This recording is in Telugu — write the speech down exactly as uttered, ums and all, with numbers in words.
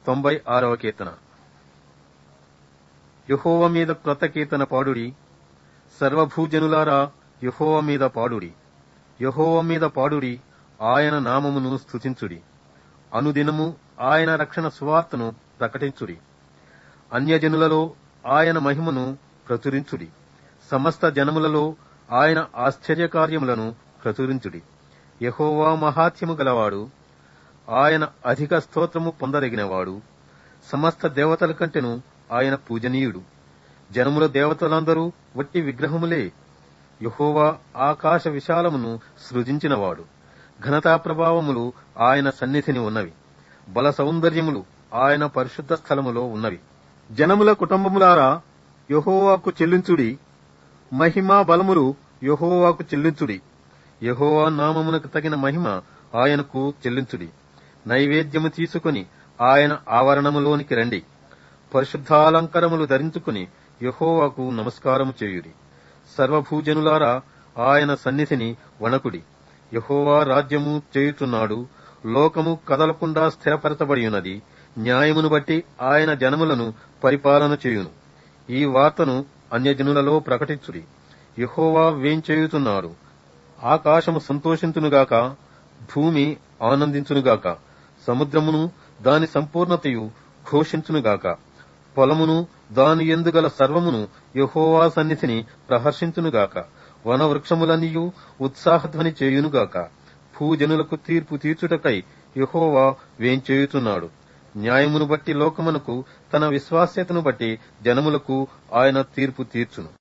తొంభై ఆరవ కీర్తన. యెహోవా మీద క్రొత్త కీర్తన పాడుడి. సర్వభూజనులారా యెహోవా మీద పాడుడి. యెహోవా మీద పాడుడి, ఆయన నామమును స్తుతించుడి. అనుదినము ఆయన రక్షణ సువార్తను ప్రకటించుడి. అన్యజనులలో ఆయన మహిమను ప్రచురించుడి. సమస్త జనములలో ఆయన ఆశ్చర్యకార్యములను ప్రచురించుడి. యెహోవా మహాత్యము గలవాడు, ఆయన అధిక స్తోత్రము పొందదగినవాడు. సమస్త దేవతల కంటెను ఆయన పూజనీయుడు. జనముల దేవతలందరూ వట్టి విగ్రహములే. యెహోవా ఆకాశ విశాలమును సృజించినవాడు. ఘనతా ప్రభావములు ఆయన సన్నిధిని ఉన్నవి. బల సౌందర్యములు ఆయన పరిశుద్ధ స్థలములో ఉన్నవి. జనముల కుటుంబములారా యెహోవాకు చెల్లించుడి. మహిమా బలములు యెహోవాకు చెల్లించుడి. యెహోవా నామమునకు తగిన మహిమ ఆయనకు చెల్లించుడి. నైవేద్యము తీసుకుని ఆయన ఆవరణములోనికి రండి. పరిశుద్ధాలంకరములు ధరించుకుని యెహోవాకు నమస్కారము చేయుడి. సర్వభూజనులారా ఆయన సన్నిధిని వణకుడి. యెహోవా రాజ్యము చేయుచున్నాడు. లోకము కదలకుండా స్థిరపరచబడి ఉన్నది. న్యాయమును బట్టి ఆయన జనములను పరిపాలన చేయును. ఈ వార్తను అన్యజనులలో ప్రకటించుడి. యెహోవా వేంచేయుచున్నాడు. ఆకాశము సంతోషించునుగాక, భూమి ఆనందించునుగాక. సముద్రమును దాని సంపూర్ణతయు ఘోషించునుగాక. పొలమును దాని యందు గల సర్వమును యెహోవా సన్నిధిని ప్రహర్షించునుగాక. వనవృక్షములన్నీయు ఉత్సాహధ్వని చేయునుగాక. భూజనులకు తీర్పు తీర్చుటకై యెహోవా వేంచేయుచున్నాడు. న్యాయమును బట్టి లోకమునకు, తన విశ్వాస్యతను బట్టి జనములకు ఆయన తీర్పు తీర్చును.